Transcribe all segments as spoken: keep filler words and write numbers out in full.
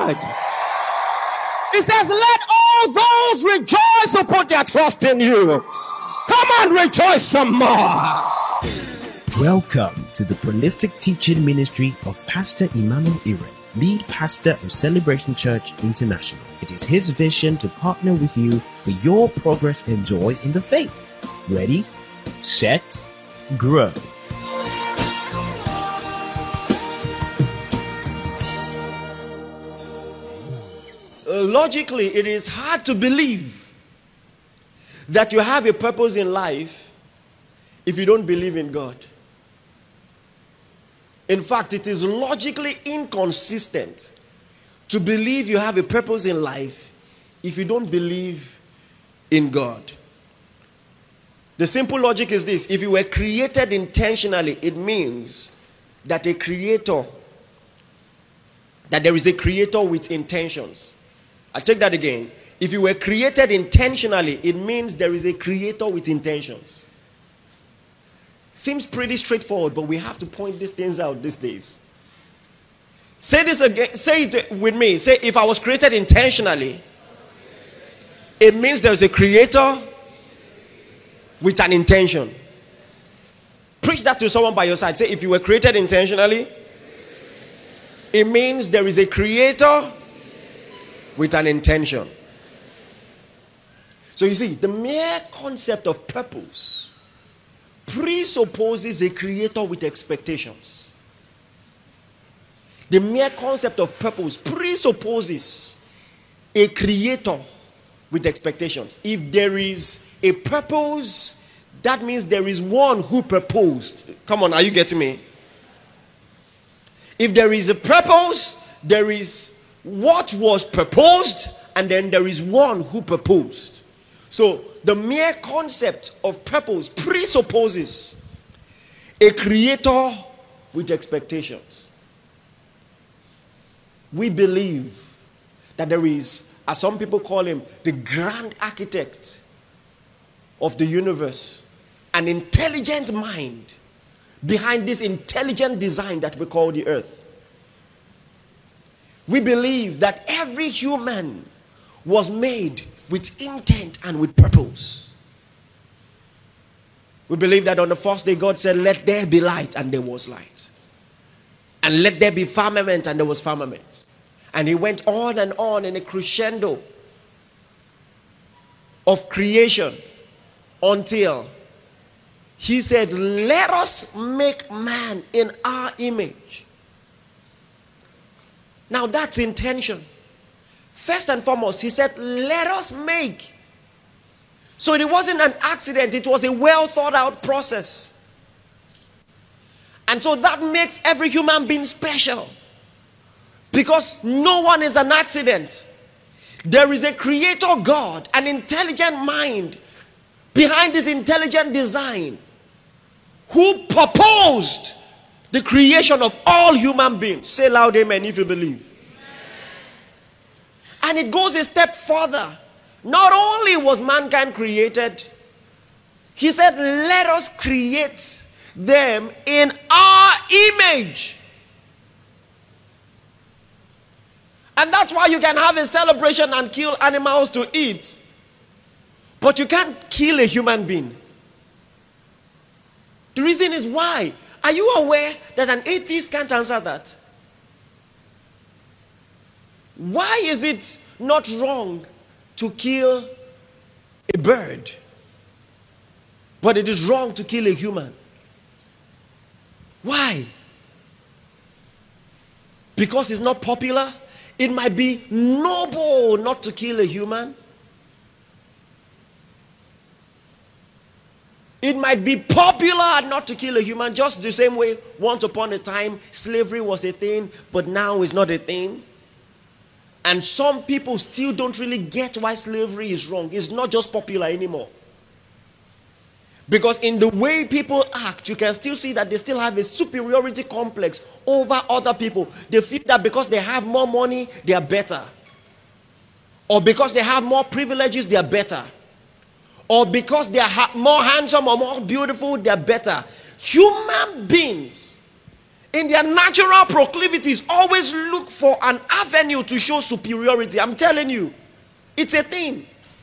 God. It says, let all those rejoice who put their trust in you. Come on, rejoice some more. Welcome to the prolific teaching ministry of Pastor Emmanuel Ire, lead pastor of Celebration Church International. It is his vision to partner with you for your progress and joy in the faith. Ready, set, grow. Uh, logically, it is hard to believe that you have a purpose in life if you don't believe in God. In fact, it is logically inconsistent to believe you have a purpose in life if you don't believe in God. The simple logic is this: if you were created intentionally, it means that a creator, that there is a creator with intentions. I'll take that again. If you were created intentionally, it means there is a creator with intentions. Seems pretty straightforward, but we have to point these things out these days. Say this again. Say it with me. Say, if I was created intentionally, it means there's a creator with an intention. Preach that to someone by your side. Say, if you were created intentionally, it means there is a creator with an intention. So you see, the mere concept of purpose presupposes a creator with expectations. The mere concept of purpose presupposes a creator with expectations. If there is a purpose, that means there is one who proposed. Come on, are you getting me? If there is a purpose, there is what was proposed, and then there is one who proposed. So the mere concept of purpose presupposes a creator with expectations. We believe that there is, as some people call him, the grand architect of the universe, an intelligent mind behind this intelligent design that we call the earth. We believe that every human was made with intent and with purpose. We believe that on the first day God said, let there be light, and there was light. And let there be firmament, and there was firmament. And he went on and on in a crescendo of creation until he said, let us make man in our image. Now that's intention. First and foremost, he said, let us make. So it wasn't an accident. It was a well thought out process. And so that makes every human being special. Because no one is an accident. There is a creator God, an intelligent mind behind this intelligent design, who proposed the creation of all human beings. Say loud amen if you believe. And it goes a step further. Not only was mankind created, he said, let us create them in our image. And that's why you can have a celebration and kill animals to eat, but you can't kill a human being. The reason is why. Are you aware that an atheist can't answer that? Why is it not wrong to kill a bird, but it is wrong to kill a human? Why? Because it's not popular? It might be noble not to kill a human. It might be popular not to kill a human, just the same way once upon a time slavery was a thing, but now it's not a thing. And some people still don't really get why slavery is wrong. It's not just popular anymore. Because in the way people act, you can still see that they still have a superiority complex over other people. They feel that because they have more money, they are better. Or because they have more privileges, they are better. Or because they are ha- more handsome or more beautiful, they are better. Human beings in their natural proclivities, always look for an avenue to show superiority. I'm telling you, it's a thing.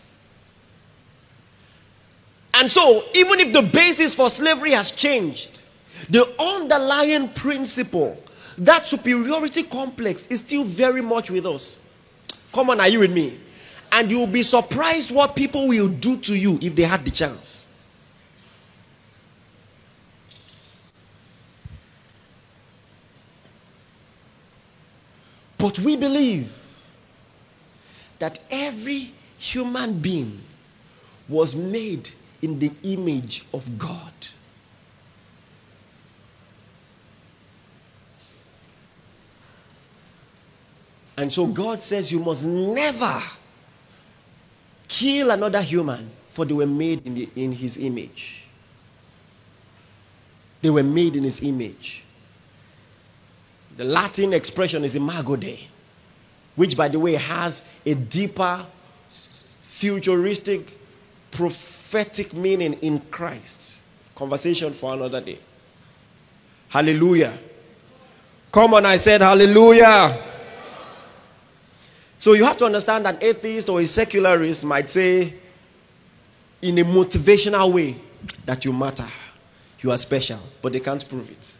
And so, even if the basis for slavery has changed, the underlying principle, that superiority complex, is still very much with us. Come on, are you with me? And you'll be surprised what people will do to you if they had the chance. But we believe that every human being was made in the image of God. And so God says you must never kill another human, for they were made in, the, in his image. They were made in his image. The Latin expression is imago Dei, which, by the way, has a deeper, futuristic, prophetic meaning in Christ. Conversation for another day. Hallelujah. Come on, I said hallelujah. So you have to understand that atheist or a secularist might say in a motivational way that you matter, you are special, but they can't prove it.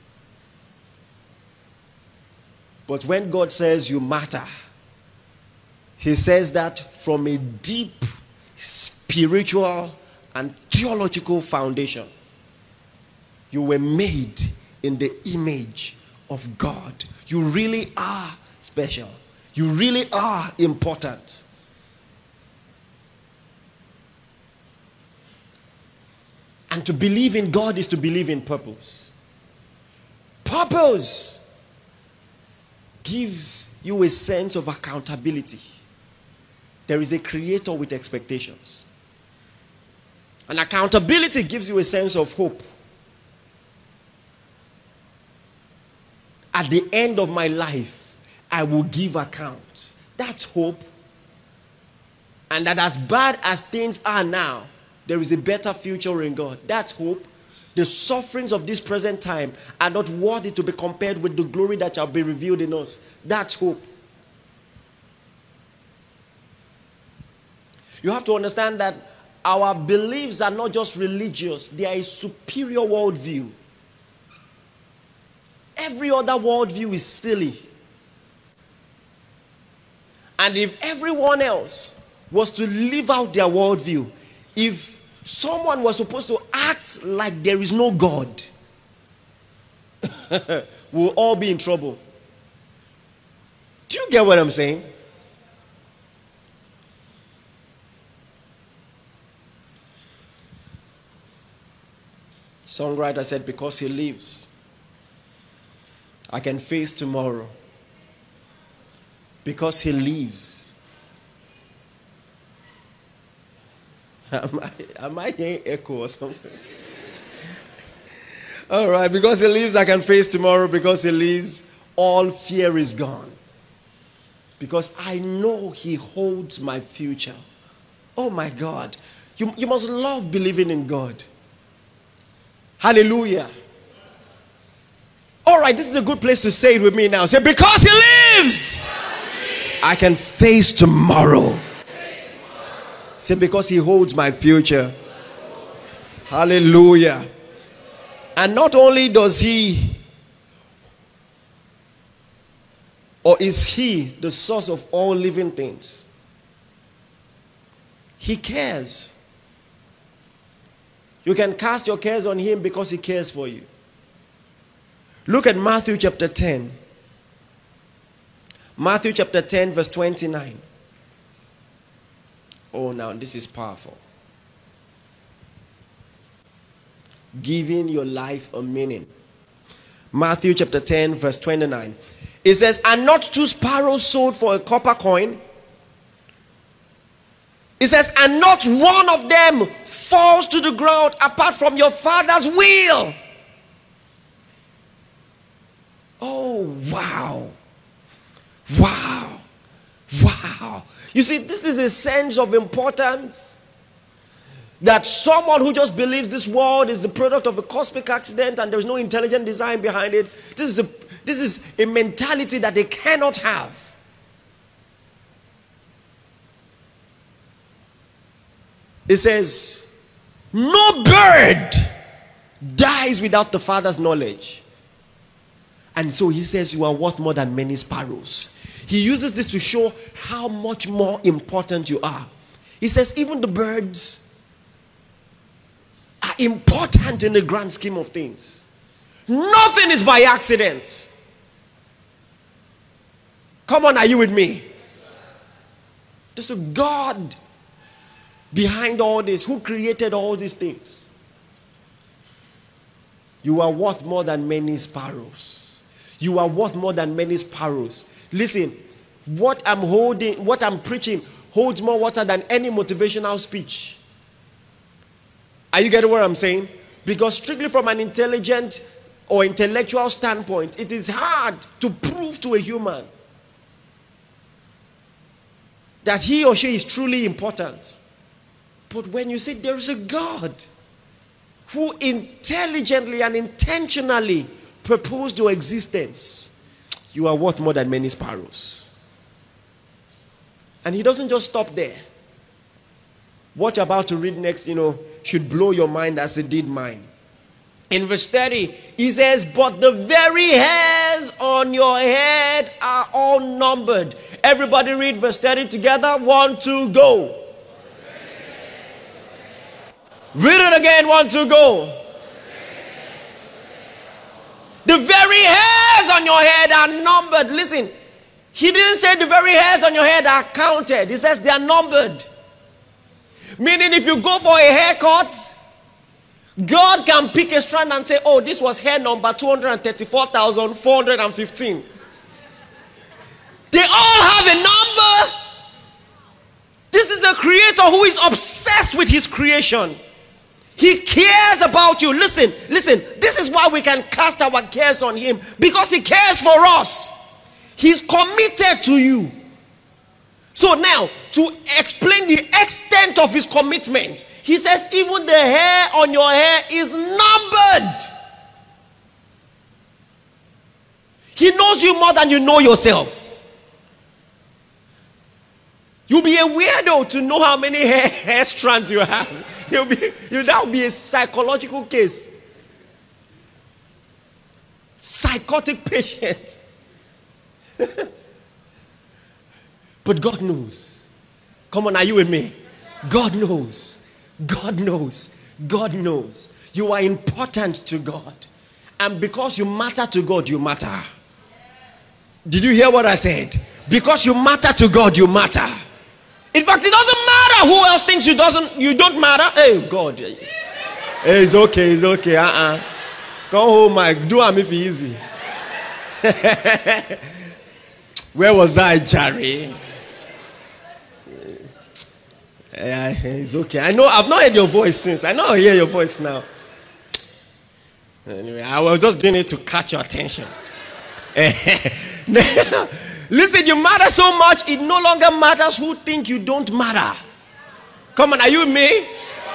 But when God says you matter, he says that from a deep spiritual and theological foundation. You were made in the image of God. You really are special. You really are important. And to believe in God is to believe in purpose. Purpose gives you a sense of accountability. There is a creator with expectations. And accountability gives you a sense of hope. At the end of my life, I will give account. That's hope. And that as bad as things are now, there is a better future in God. That's hope. The sufferings of this present time are not worthy to be compared with the glory that shall be revealed in us. That's hope. You have to understand that our beliefs are not just religious. They are a superior worldview. Every other worldview is silly. And if everyone else was to live out their worldview, if someone was supposed to act like there is no God, we'll all be in trouble. Do you get what I'm saying? Songwriter said, because he lives, I can face tomorrow. Because he lives. Am I, am I hearing echo or something? All right, because he lives, I can face tomorrow. Because he lives, all fear is gone. Because I know he holds my future. Oh my God. You, you must love believing in God. Hallelujah. All right, this is a good place to say it with me now. Say, because he lives, I can face tomorrow. Say, because he holds my future. Hallelujah. And not only does he, or is he the source of all living things, he cares. You can cast your cares on him because he cares for you. Look at Matthew chapter ten. Matthew chapter ten, verse twenty-nine. Oh, now this is powerful. Giving your life a meaning. Matthew chapter ten, verse twenty-nine. It says, "And not two sparrows sold for a copper coin." It says, "And not one of them falls to the ground apart from your Father's will." Oh, wow. Wow. Wow. You see, this is a sense of importance That someone who just believes this world is the product of a cosmic accident and there's no intelligent design behind it, this is a, this is a mentality that they cannot have. It says, no bird dies without the Father's knowledge. And so he says, you are worth more than many sparrows. He uses this to show how much more important you are. He says, even the birds are important in the grand scheme of things. Nothing is by accident. Come on, are you with me? There's a God behind all this, who created all these things. You are worth more than many sparrows. You are worth more than many sparrows. Listen, what I'm holding, what I'm preaching holds more water than any motivational speech. Are you getting what I'm saying? Because strictly from an intelligent or intellectual standpoint, it is hard to prove to a human that he or she is truly important. But when you say there is a God who intelligently and intentionally proposed your existence, you are worth more than many sparrows. And he doesn't just stop there. What you're about to read next, you know, should blow your mind as it did mine. In verse thirty, he says, but the very hairs on your head are all numbered. Everybody read verse thirty together. One, two, go. Read it again. One, two, go. The very hairs on your head are numbered. Listen, he didn't say the very hairs on your head are counted. He says they are numbered. Meaning if you go for a haircut, God can pick a strand and say, oh, this was hair number two hundred thirty-four thousand four hundred fifteen. They all have a number. This is a creator who is obsessed with his creation. He cares about you. Listen, listen. This is why we can cast our cares on him. Because he cares for us. He's committed to you. So now, to explain the extent of his commitment, he says even the hair on your hair is numbered. He knows you more than you know yourself. You'll be a weirdo to know how many hair, hair strands you have. You'll be, you'll, that will be a psychological case. Psychotic patient. But God knows. Come on, are you with me? God knows. God knows. God knows. You are important to God. And because you matter to God, you matter. Did you hear what I said? Because you matter to God, you matter. In fact, it doesn't matter who else thinks you doesn't you don't matter. Hey, God. Hey, it's okay, it's okay. Uh-uh. Come home, Mike. Do am if easy. Where was I, Jerry? Yeah, it's okay. I know I've not heard your voice since. I know I hear your voice now. Anyway, I was just doing it to catch your attention. Listen, you matter so much, it no longer matters who think you don't matter. Come on, are you with me?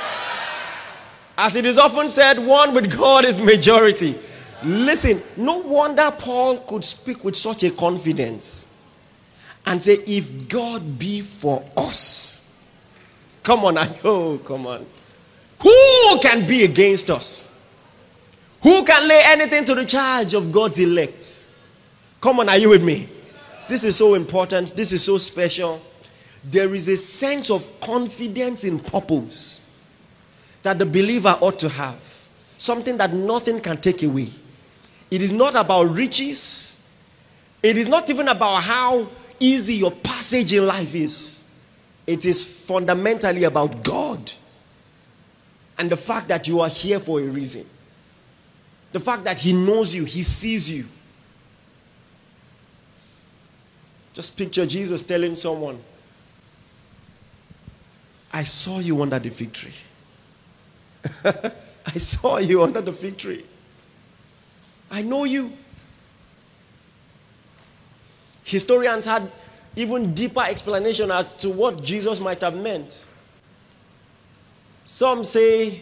As it is often said, one with God is majority. Listen, no wonder Paul could speak with such a confidence and say, if God be for us. Come on, I know, come on. Who can be against us? Who can lay anything to the charge of God's elect? Come on, are you with me? This is so important. This is so special. There is a sense of confidence in purpose that the believer ought to have. Something that nothing can take away. It is not about riches. It is not even about how easy your passage in life is. It is fundamentally about God. And the fact that you are here for a reason. The fact that he knows you, he sees you. Just picture Jesus telling someone, I saw you under the fig tree. I saw you under the fig tree. I know you. Historians had even deeper explanation as to what Jesus might have meant. Some say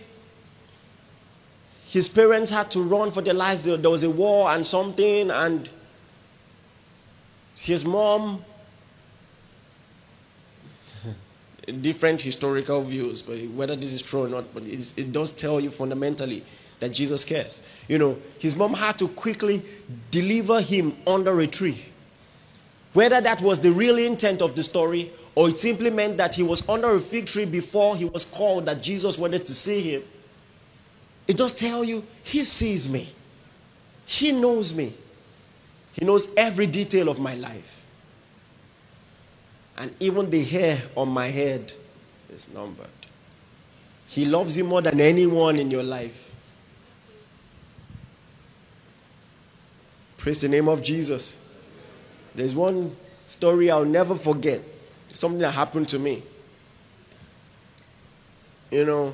his parents had to run for their lives. There was a war and something, and his mom, different historical views, but whether this is true or not, but it does tell you fundamentally that Jesus cares. You know, his mom had to quickly deliver him under a tree. Whether that was the real intent of the story, or it simply meant that he was under a fig tree before he was called, that Jesus wanted to see him, it does tell you he sees me. He knows me. He knows every detail of my life. And even the hair on my head is numbered. He loves you more than anyone in your life. Praise the name of Jesus. There's one story I'll never forget. Something that happened to me. You know,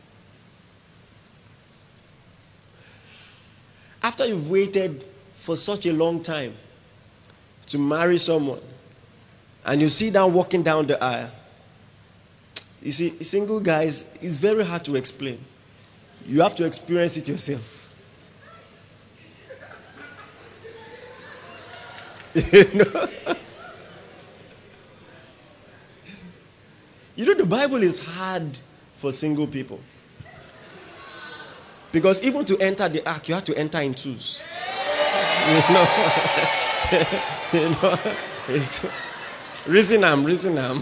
after you've waited for such a long time to marry someone, and you see them walking down the aisle, you see, single guys, it's very hard to explain. You have to experience it yourself. You know? You know, the Bible is hard for single people. Because even to enter the ark, you have to enter in twos. You know? You know? It's, reason am, reason am.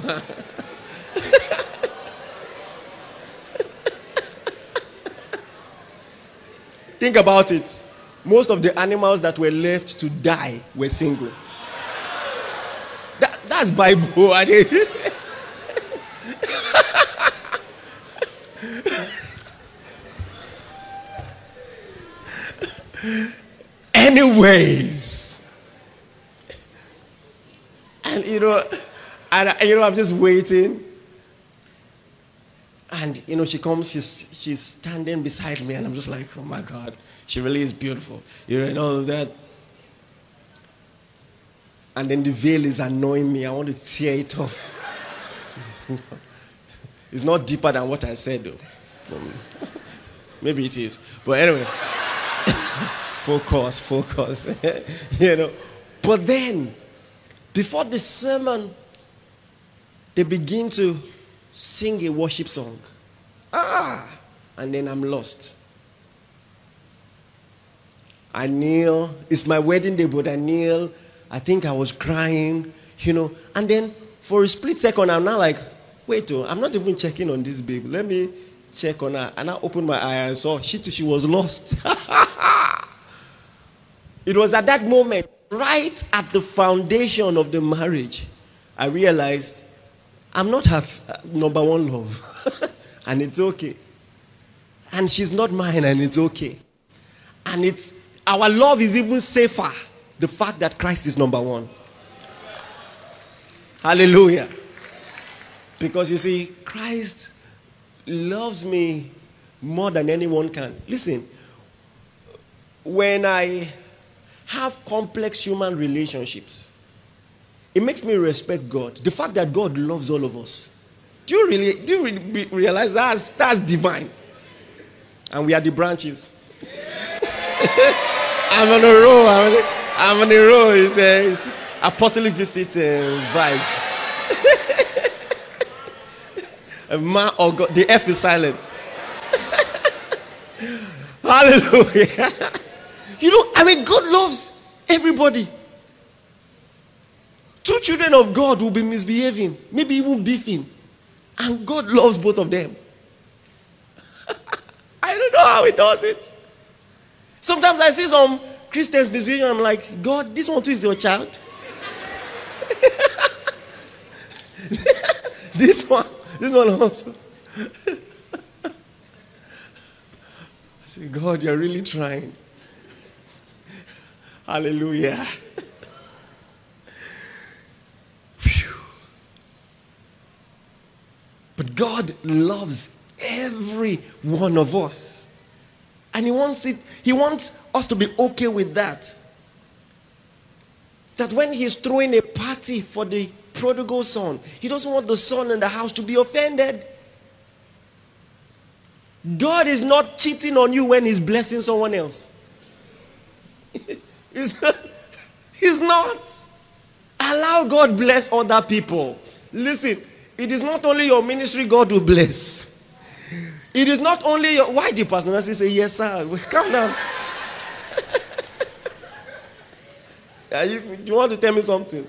Think about it. Most of the animals that were left to die were single. That, that's Bible. Anyways, and you know, and you know, I'm just waiting, and you know, she comes, she's she's standing beside me, and I'm just like, oh my God, she really is beautiful, you know, and all of that. And then the veil is annoying me. I want to tear it off. It's not deeper than what I said, though. Maybe it is, but anyway. Focus, focus. You know. But then, before the sermon, they begin to sing a worship song. Ah! And then I'm lost. I kneel. It's my wedding day, but I kneel. I think I was crying, you know. And then, for a split second, I'm now like, wait, oh, I'm not even checking on this baby. Let me check on her. And I opened my eye and saw she too, she was lost. It was at that moment, right at the foundation of the marriage, I realized I'm not her number one love. And it's okay. And she's not mine, and it's okay. And it's our love is even safer. The fact that Christ is number one. Hallelujah. Because you see, Christ loves me more than anyone can. Listen, when I have complex human relationships, it makes me respect God. The fact that God loves all of us. Do you really, do you really realize that's, that's divine? And we are the branches. I'm on a roll. I'm on a, I'm on a roll. It's, uh, it's apostolic visit uh, vibes. Man or God, the F is silent. Hallelujah. You know, I mean, God loves everybody. Two children of God will be misbehaving, maybe even beefing, and God loves both of them. I don't know how He does it. Sometimes I see some Christians misbehaving, I'm like, God, this one too is your child. This one, this one also. I say, God, you're really trying. Hallelujah. Whew. But God loves every one of us. And He wants it, He wants us to be okay with that. That when He's throwing a party for the prodigal son, He doesn't want the son in the house to be offended. God is not cheating on you when he's blessing someone else. he's, not, he's not. Allow God bless other people. Listen, it is not only your ministry God will bless. It is not only your... Why the pastor say, yes, sir? Calm down. you, you want to tell me something?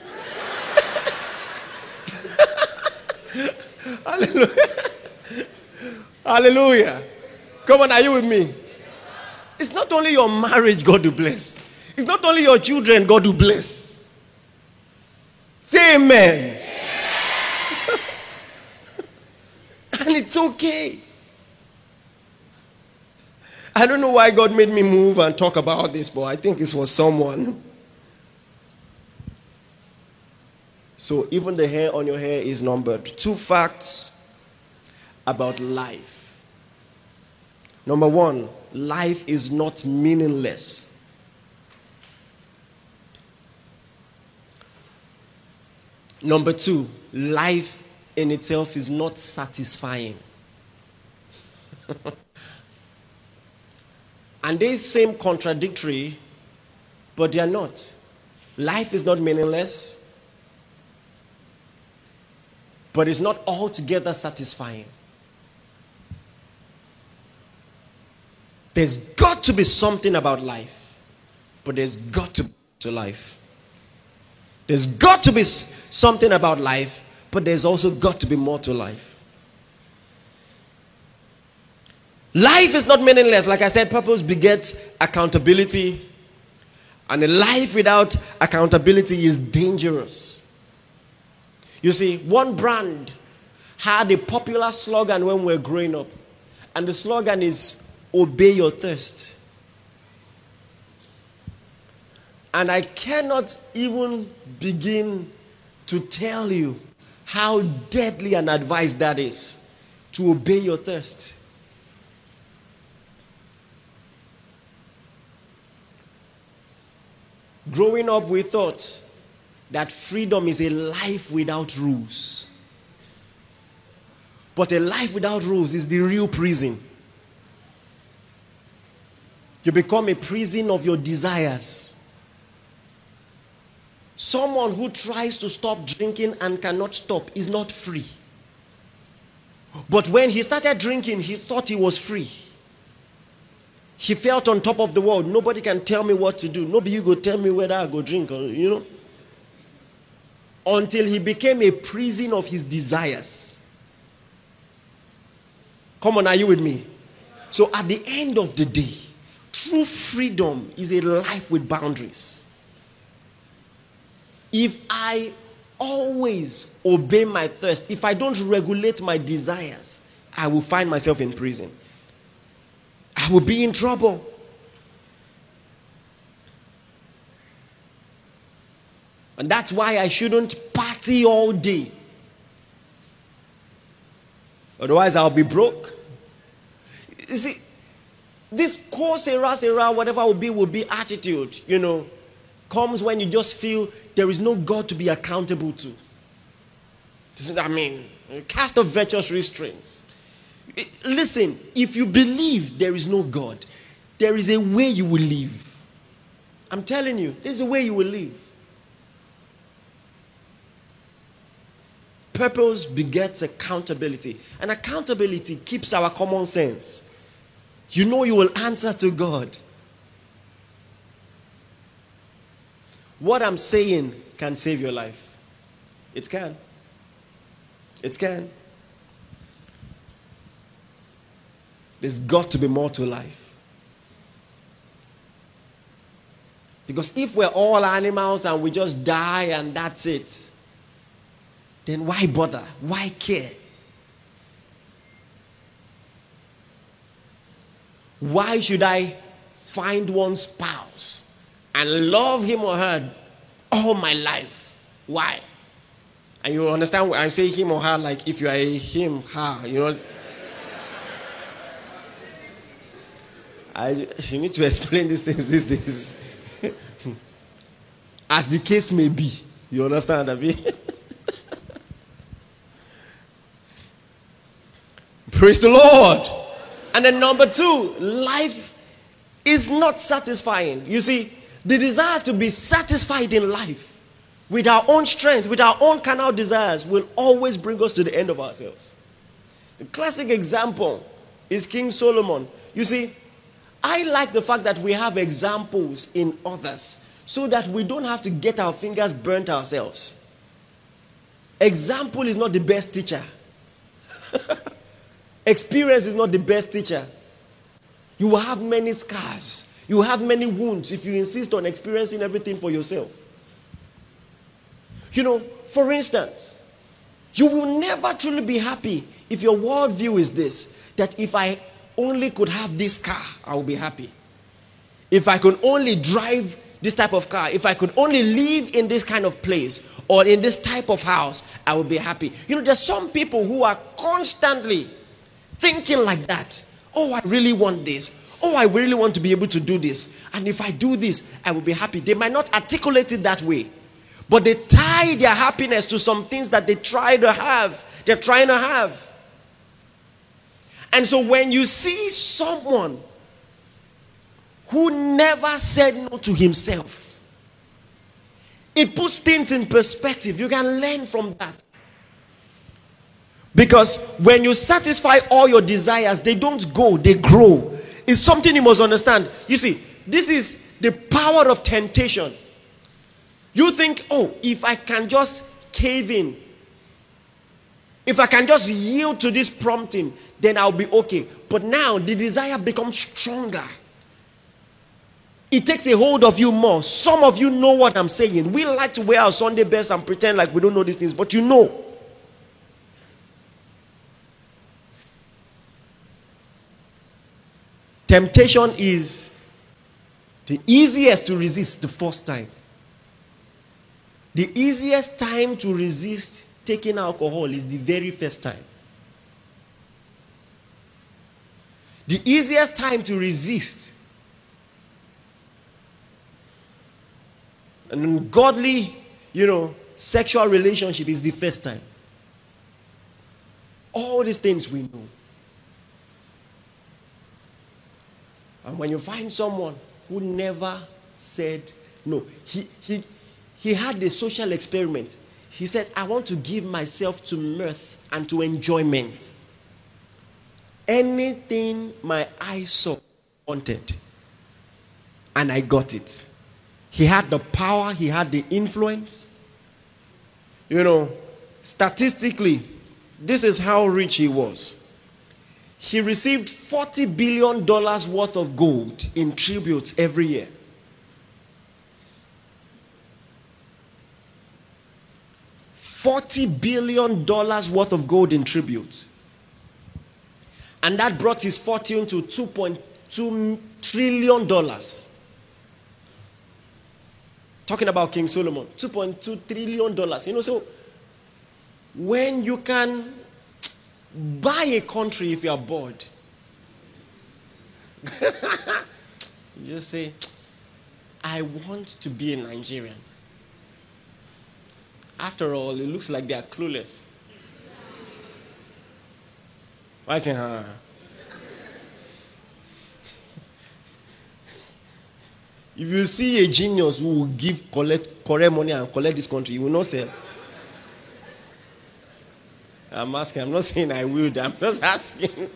Hallelujah. Hallelujah. Come on, are you with me? It's not only your marriage God will bless. It's not only your children God will bless. Say amen. Yeah. And it's okay. I don't know why God made me move and talk about this, but I think it's for someone. So even the hair on your hair is numbered. Two facts about life. Number one, life is not meaningless. Number two, life in itself is not satisfying. And they seem contradictory, but they are not. Life is not meaningless, but it's not altogether satisfying. There's got to be something about life, but there's got to be to life. There's got to be something about life, but there's also got to be more to life. Life is not meaningless. Like I said, purpose begets accountability. And a life without accountability is dangerous. You see, one brand had a popular slogan when we were growing up. And the slogan is, obey your thirst. And I cannot even begin to tell you how deadly an advice that is, to obey your thirst. Growing up, we thought that freedom is a life without rules. But a life without rules is the real prison. You become a prison of your desires. Someone who tries to stop drinking and cannot stop is not free. But when he started drinking, he thought he was free. He felt on top of the world. Nobody can tell me what to do. Nobody you go tell me whether I go drink or, you know. Until he became a prison of his desires. Come on, are you with me? So at the end of the day, true freedom is a life with boundaries. If I always obey my thirst, if I don't regulate my desires, I will find myself in prison. I will be in trouble. And that's why I shouldn't party all day. Otherwise, I'll be broke. You see, this core Sarah, Sarah, whatever will be, will be attitude, you know, comes when you just feel there is no God to be accountable to. I mean, cast off virtuous restraints. Listen, if you believe there is no God, there is a way you will live. I'm telling you, there's a way you will live. Purpose begets accountability. And accountability keeps our common sense. You know you will answer to God. What I'm saying can save your life. It can. It can. There's got to be more to life. Because if we're all animals and we just die and that's it, then why bother? Why care? Why should I find one spouse and love him or her all my life? Why? And you understand when I say him or her, like if you are a him, her, you know. I, you need to explain these things these days. As the case may be. You understand, Abby? Praise the Lord. And then number two, life is not satisfying. You see, the desire to be satisfied in life with our own strength, with our own carnal desires, will always bring us to the end of ourselves. The classic example is King Solomon. You see, I like the fact that we have examples in others so that we don't have to get our fingers burnt ourselves. Example is not the best teacher. Experience is not the best teacher. You will have many scars. You will have many wounds if you insist on experiencing everything for yourself. You know, for instance, you will never truly be happy if your worldview is this, that if I only could have this car, I will be happy. If I could only drive this type of car, if I could only live in this kind of place or in this type of house, I will be happy. You know, there's some people who are constantly thinking like that. Oh, I really want this. Oh, I really want to be able to do this. And if I do this, I will be happy. They might not articulate it that way, but they tie their happiness to some things that they try to have. They're trying to have. And so when you see someone who never said no to himself, it puts things in perspective. You can learn from that. Because when you satisfy all your desires, they don't go, they grow. It's something you must understand. You see, this is the power of temptation. You think, oh, if I can just cave in, if I can just yield to this prompting, then I'll be okay. But now the desire becomes stronger. It takes a hold of you more. Some of you know what I'm saying. We like to wear our Sunday best and pretend like we don't know these things, but you know. Temptation is the easiest to resist the first time. The easiest time to resist taking alcohol is the very first time. The easiest time to resist an ungodly, you know, sexual relationship is the first time. All these things we know. And when you find someone who never said no, he, he, he had a social experiment. He said, I want to give myself to mirth and to enjoyment. Anything my eyes saw, wanted. And I got it. He had the power, he had the influence. You know, statistically, this is how rich he was. He received forty billion dollars worth of gold in tributes every year. forty billion dollars worth of gold in tributes. And that brought his fortune to two point two trillion dollars. Talking about King Solomon, two point two trillion dollars. You know, so when you can buy a country if you are bored, you just say, I want to be a Nigerian. After all, it looks like they are clueless. I say, huh? If you see a genius who will give collect correct money and collect this country, you will not sell. I'm asking, I'm not saying I will, I'm just asking.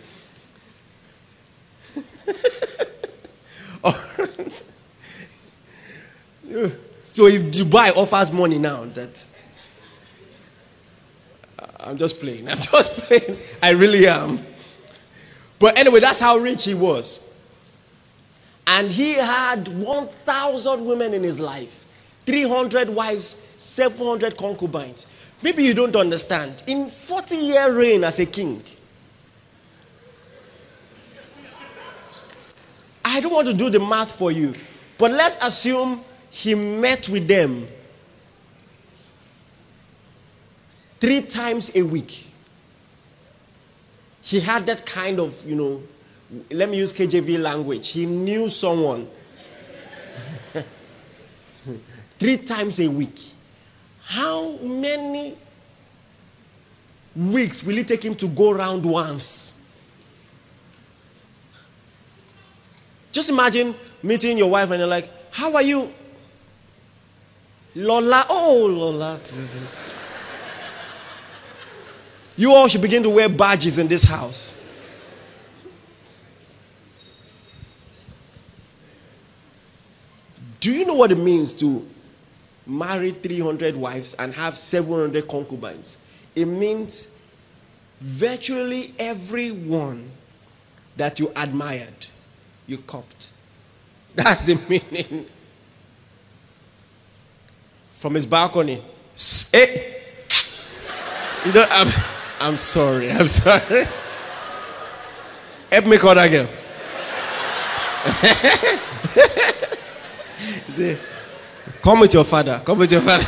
So if Dubai offers money now, that I'm just playing. I'm just playing. I really am. But anyway, that's how rich he was. And he had one thousand women in his life, three hundred wives, seven hundred concubines. Maybe you don't understand. In forty-year reign as a king, I don't want to do the math for you, but let's assume he met with them three times a week. He had that kind of, you know, let me use K J V language. He knew someone three times a week. How many weeks will it take him to go around once? Just imagine meeting your wife and you're like, how are you? Lola, oh Lola. You all should begin to wear badges in this house. Do you know what it means to marry three hundred wives and have seven hundred concubines? It means virtually everyone that you admired, you copped. That's the meaning. From his balcony. Hey. You know, I'm, I'm sorry. I'm sorry. Help me call that girl. See, come with your father. Come with your father.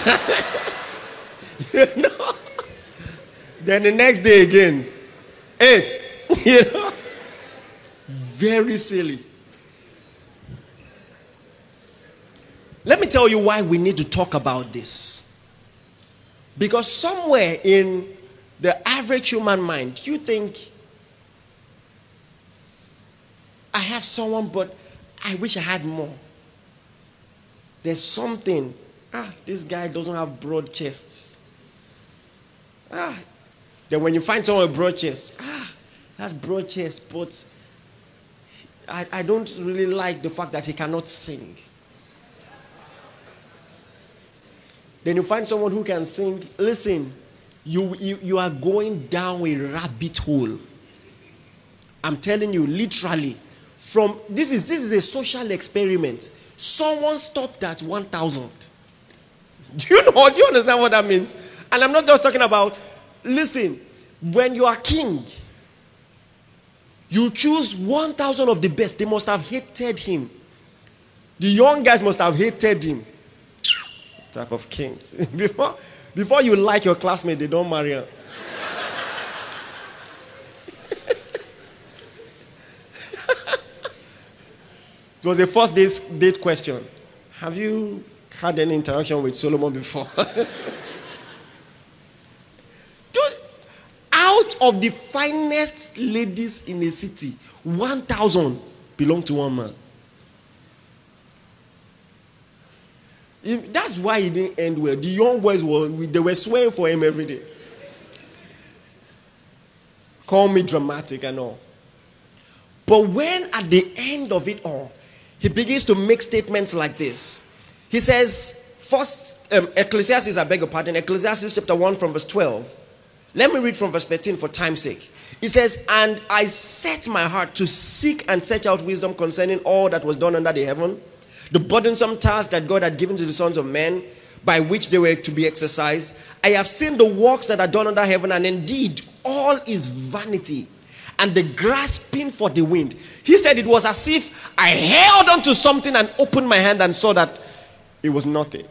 You know? Then the next day again. Hey, you know? Very silly. Let me tell you why we need to talk about this. Because somewhere in the average human mind, you think, I have someone, but I wish I had more. There's something. Ah, this guy doesn't have broad chests. Ah, then when you find someone with broad chest, ah, that's broad chest, but I, I don't really like the fact that he cannot sing. Then you find someone who can sing. Listen, you, you, you are going down a rabbit hole. I'm telling you, literally. From this is this is a social experiment. Someone stopped at one thousand. Do you know? Do you understand what that means? And I'm not just talking about. Listen, when you are king, you choose one thousand of the best. They must have hated him. The young guys must have hated him. Type of kings. before, before you like your classmate, they don't marry her. It was a first date, date question. Have you had any interaction with Solomon before? Out of the finest ladies in a city, one thousand belong to one man. If, that's why it didn't end well. The young boys were they were swearing for him every day. Call me dramatic and all. But when at the end of it all, he begins to make statements like this. He says, first, um, Ecclesiastes, I beg your pardon, Ecclesiastes chapter one from verse twelve. Let me read from verse thirteen for time's sake. He says, and I set my heart to seek and search out wisdom concerning all that was done under the heaven, the burdensome task that God had given to the sons of men, by which they were to be exercised. I have seen the works that are done under heaven, and indeed all is vanity, and the grasping for the wind. He said it was as if I held onto something and opened my hand and saw that it was nothing.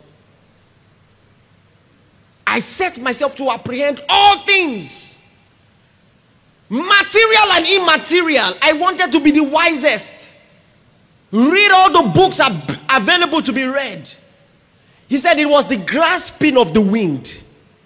I set myself to apprehend all things, material and immaterial. I wanted to be the wisest. Read all the books are available to be read. He said it was the grasping of the wind.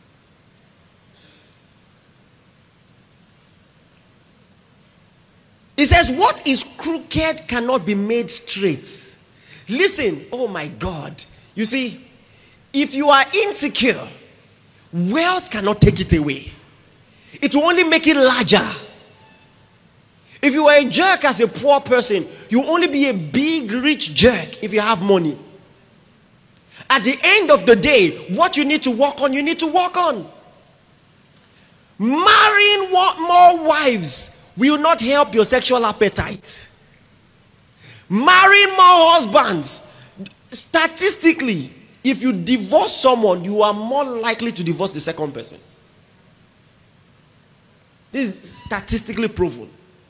He says, what is crooked cannot be made straight. Listen, oh my God. You see, if you are insecure, wealth cannot take it away. It will only make it larger. If you are a jerk as a poor person, you will only be a big, rich jerk if you have money. At the end of the day, what you need to work on, you need to work on. Marrying more wives will not help your sexual appetite. Marrying more husbands, statistically, if you divorce someone, you are more likely to divorce the second person. This is statistically proven.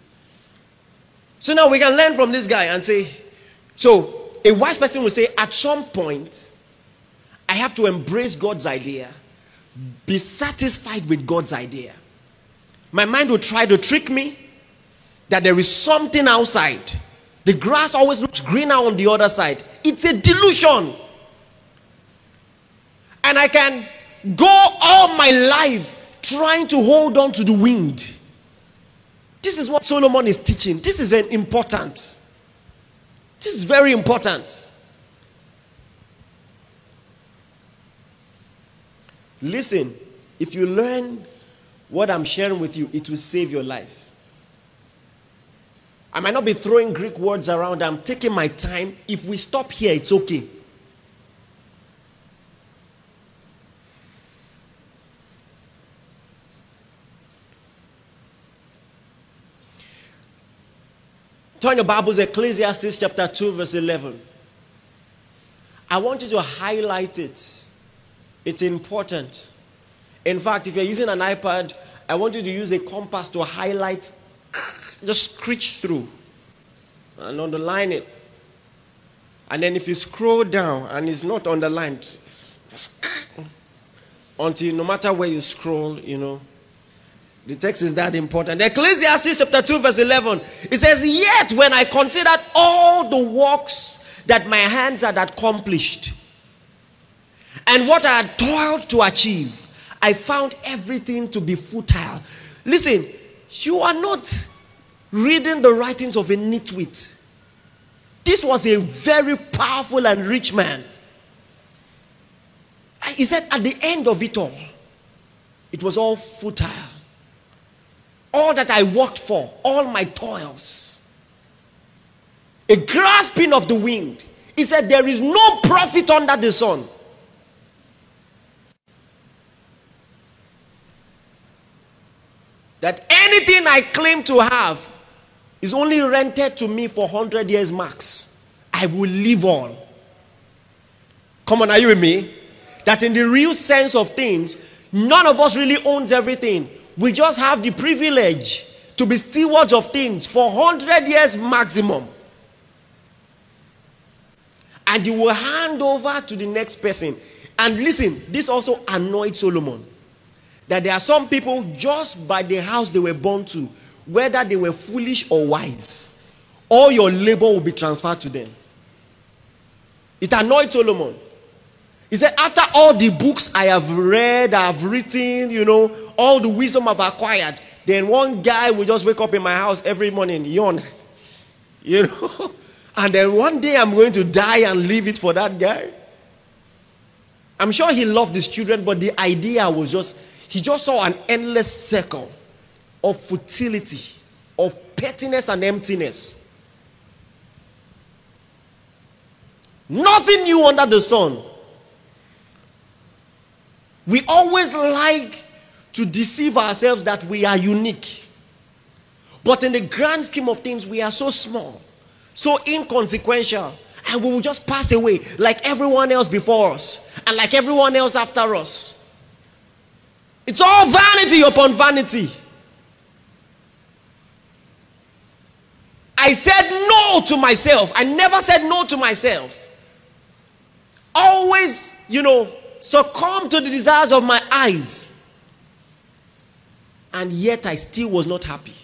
So now we can learn from this guy and say, so a wise person will say, at some point, I have to embrace God's idea, be satisfied with God's idea. My mind will try to trick me that there is something outside. The grass always looks greener on the other side. It's a delusion. And I can go all my life trying to hold on to the wind. This is what Solomon is teaching. This is an important. This is very important. Listen, if you learn what I'm sharing with you, it will save your life. I might not be throwing Greek words around. I'm taking my time. If we stop here, it's okay. Turn your Bibles, Ecclesiastes chapter two, verse eleven. I want you to highlight it. It's important. In fact, if you're using an iPad, I want you to use a compass to highlight, just screech through and underline it. And then if you scroll down and it's not underlined, until no matter where you scroll, you know, the text is that important. Ecclesiastes chapter two, verse eleven. It says, yet when I considered all the works that my hands had accomplished, and what I had toiled to achieve, I found everything to be futile. Listen, you are not reading the writings of a nitwit. This was a very powerful and rich man. He said at the end of it all, it was all futile. All that I worked for, all my toils, a grasping of the wind. He said there is no profit under the sun. That anything I claim to have is only rented to me for one hundred years max. I will live on. Come on, are you with me? That in the real sense of things, none of us really owns everything. We just have the privilege to be stewards of things for one hundred years maximum. And you will hand over to the next person. And listen, this also annoyed Solomon. That there are some people just by the house they were born to, whether they were foolish or wise, all your labor will be transferred to them. It annoyed Solomon. He said, after all the books I have read, I have written, you know, all the wisdom I've acquired, then one guy will just wake up in my house every morning, yawn, you know, and then one day I'm going to die and leave it for that guy. I'm sure he loved his children, but the idea was just, he just saw an endless circle of futility, of pettiness and emptiness. Nothing new under the sun. We always like to deceive ourselves that we are unique. But in the grand scheme of things, we are so small, so inconsequential, and we will just pass away like everyone else before us and like everyone else after us. It's all vanity upon vanity. I said no to myself. I never said no to myself. Always, you know, succumb to the desires of my eyes. And yet I still was not happy.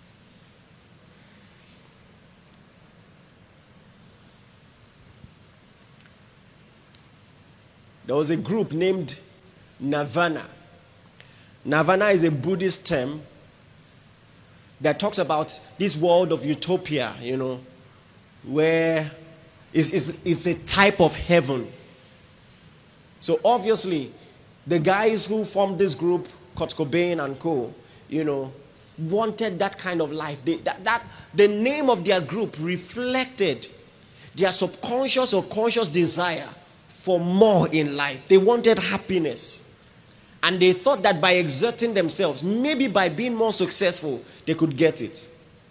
There was a group named Nirvana. Nirvana is a Buddhist term that talks about this world of utopia, you know, where it's, it's, it's a type of heaven. So obviously, the guys who formed this group, Kurt Cobain and co, you know, wanted that kind of life. They, that, that, the name of their group reflected their subconscious or conscious desire for more in life. They wanted happiness. And they thought that by exerting themselves, maybe by being more successful, they could get it.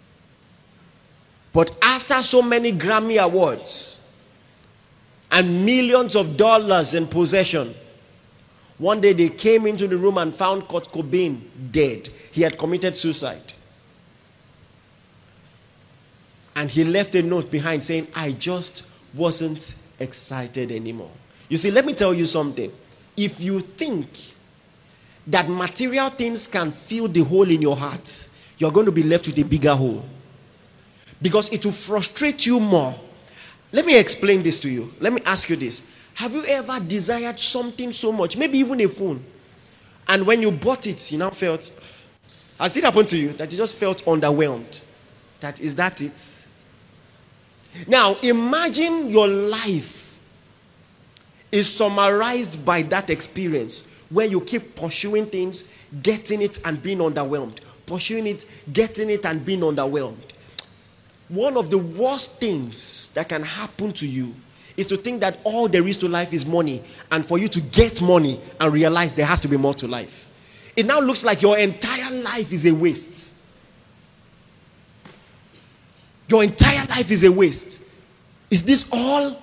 But after so many Grammy Awards and millions of dollars in possession, one day they came into the room and found Kurt Cobain dead. He had committed suicide. And he left a note behind saying, I just wasn't excited anymore. You see, let me tell you something. If you think that material things can fill the hole in your heart, you're going to be left with a bigger hole. Because it will frustrate you more. Let me explain this to you. Let me ask you this. Have you ever desired something so much, maybe even a phone, and when you bought it, you now felt, has it happened to you, that you just felt underwhelmed? That, is that it? Now, imagine your life is summarized by that experience where you keep pursuing things, getting it and being underwhelmed. Pursuing it, getting it and being underwhelmed. One of the worst things that can happen to you is to think that all there is to life is money, and for you to get money and realize there has to be more to life. It now looks like your entire life is a waste. Your entire life is a waste. Is this all?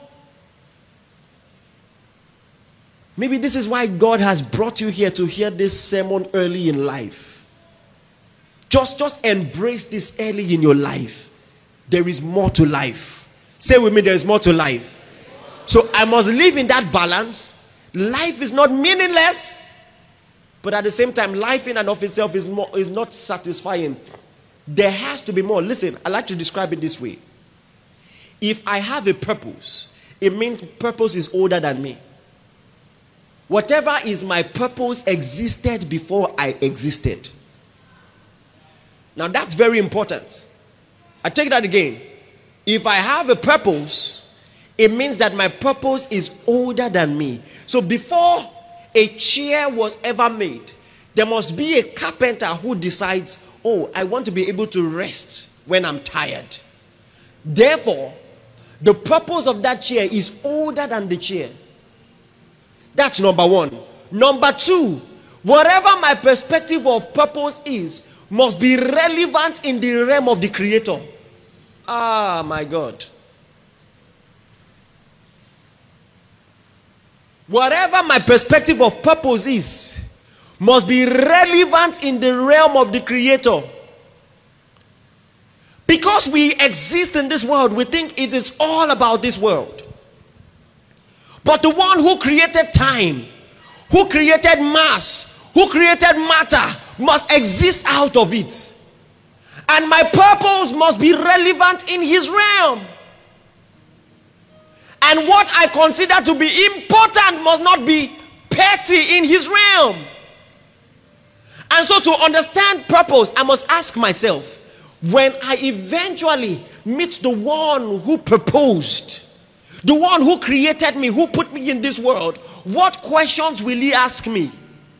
Maybe this is why God has brought you here to hear this sermon early in life. Just, just embrace this early in your life. There is more to life. Say with me, there is more to life. So I must live in that balance. Life is not meaningless, but at the same time, life in and of itself is, more, is not satisfying. There has to be more. Listen, I like to describe it this way. If I have a purpose, it means purpose is older than me. Whatever is my purpose existed before I existed. Now that's very important. I take that again. If I have a purpose, it means that my purpose is older than me. So before a chair was ever made, there must be a carpenter who decides, oh, I want to be able to rest when I'm tired. Therefore, the purpose of that chair is older than the chair. That's number one. Number two, whatever my perspective of purpose is, must be relevant in the realm of the Creator. Ah, my God. Whatever my perspective of purpose is, must be relevant in the realm of the Creator. Because we exist in this world, we think it is all about this world. But the one who created time, who created mass, who created matter, must exist out of it. And my purpose must be relevant in his realm. And what I consider to be important must not be petty in his realm. And so to understand purpose, I must ask myself, when I eventually meet the one who proposed, the one who created me, who put me in this world, what questions will he ask me?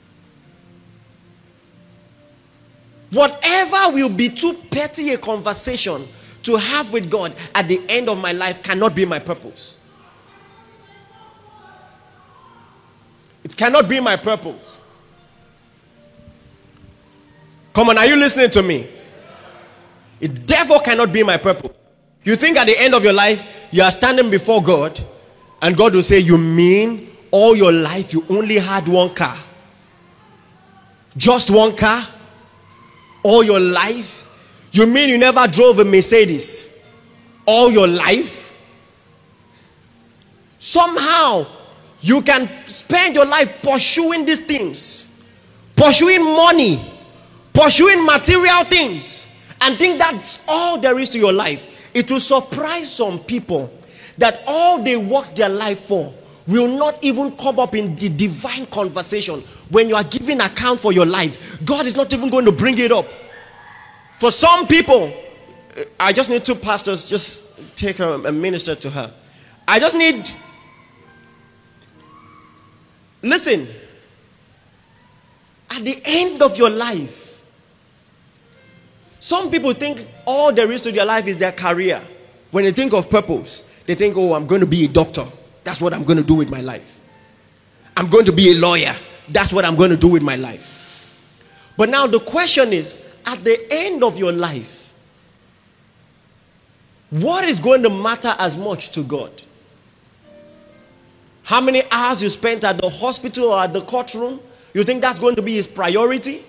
Whatever will be too petty a conversation to have with God at the end of my life cannot be my purpose. It cannot be my purpose. Come on, are you listening to me? It therefore cannot be my purpose. You think at the end of your life, you are standing before God, and God will say, you mean all your life you only had one car? Just one car? All your life? You mean you never drove a Mercedes? All your life? Somehow, you can spend your life pursuing these things, pursuing money, pursuing material things, and think that's all there is to your life. It will surprise some people that all they work their life for will not even come up in the divine conversation. When you are giving account for your life, God is not even going to bring it up. For some people, I just need two pastors, just take a, a minister to her. I just need, listen, at the end of your life, some people think all there is to their life is their career. When they think of purpose, they think, oh, I'm going to be a doctor. That's what I'm going to do with my life. I'm going to be a lawyer. That's what I'm going to do with my life. But now the question is, at the end of your life, what is going to matter as much to God? How many hours you spent at the hospital or at the courtroom? You think that's going to be his priority?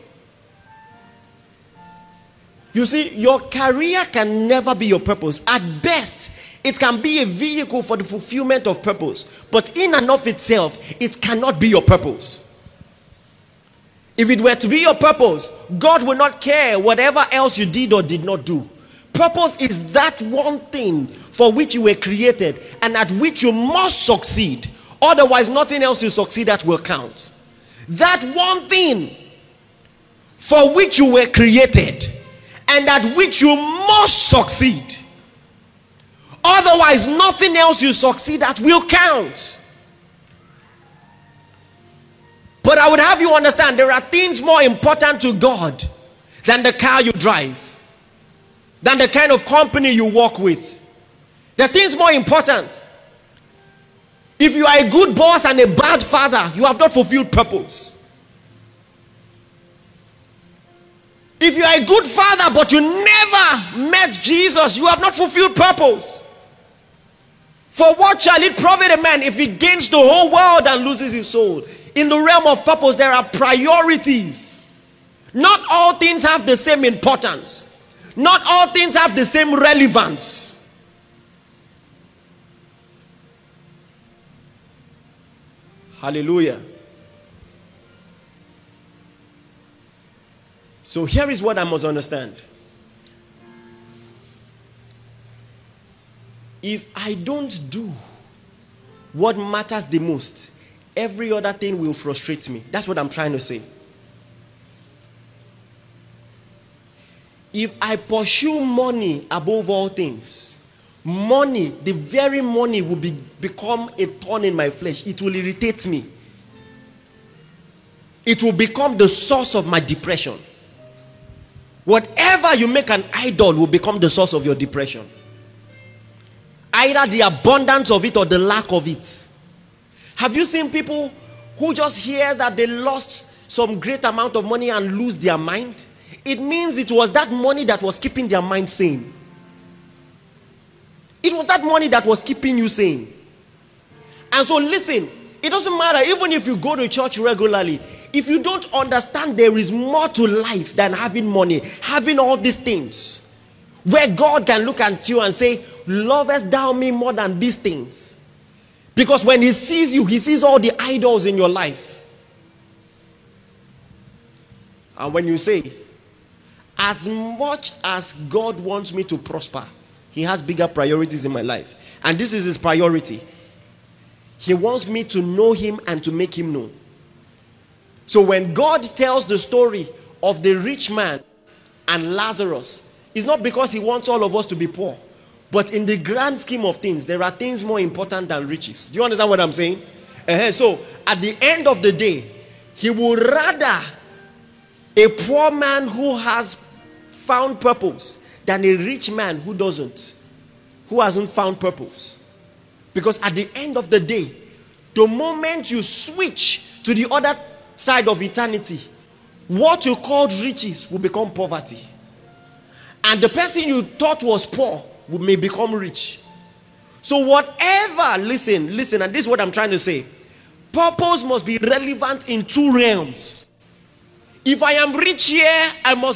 You see, your career can never be your purpose. At best, it can be a vehicle for the fulfillment of purpose. But in and of itself, it cannot be your purpose. If it were to be your purpose, God will not care whatever else you did or did not do. Purpose is that one thing for which you were created and at which you must succeed. Otherwise, nothing else you succeed at will count. That one thing for which you were created and at which you must succeed. Otherwise, nothing else you succeed at will count. But I would have you understand, there are things more important to God than the car you drive, than the kind of company you work with. There are things more important. If you are a good boss and a bad father, you have not fulfilled purpose. If you are a good father but you never met Jesus, you have not fulfilled purpose. For what shall it profit a man if he gains the whole world and loses his soul? In the realm of purpose, there are priorities. Not all things have the same importance. Not all things have the same relevance. Hallelujah. So here is what I must understand. If I don't do what matters the most, every other thing will frustrate me. That's what I'm trying to say. If I pursue money above all things, money, the very money will be, become a thorn in my flesh. It will irritate me. It will become the source of my depression. Whatever you make an idol will become the source of your depression. Either the abundance of it or the lack of it. Have you seen people who just hear that they lost some great amount of money and lose their mind? It means it was that money that was keeping their mind sane. It was that money that was keeping you sane. And so listen, it doesn't matter even if you go to church regularly. If you don't understand there is more to life than having money, having all these things, where God can look at you and say, lovest thou me more than these things? Because when he sees you, he sees all the idols in your life. And when you say, as much as God wants me to prosper, he has bigger priorities in my life. And this is his priority. He wants me to know him and to make him known. So when God tells the story of the rich man and Lazarus, it's not because he wants all of us to be poor. But in the grand scheme of things, there are things more important than riches. Do you understand what I'm saying? Uh-huh. So at the end of the day, he would rather a poor man who has found purpose than a rich man who doesn't, who hasn't found purpose. Because at the end of the day, the moment you switch to the other side of eternity, what you called riches will become poverty. And the person you thought was poor may become rich. So whatever, listen, listen, and this is what I'm trying to say. Purpose must be relevant in two realms. If I am rich here, I must